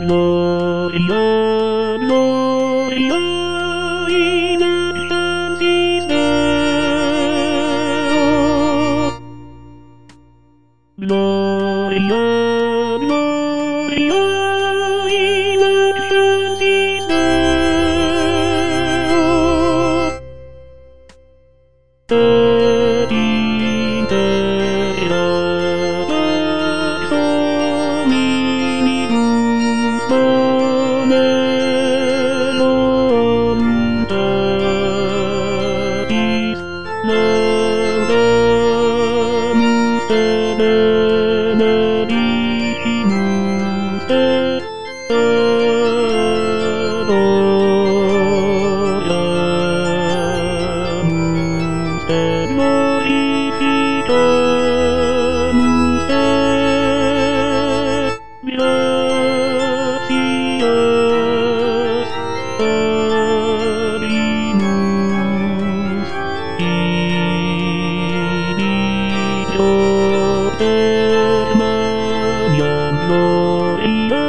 Gloria, Gloria, in excelsis Deo. Gloria, Gloria, in excelsis Deo. Et in terra pax hominibus voluntatis laudamus te benedicimus te adoriamus te glorificamus te gratias abimus in idioter maniam gloria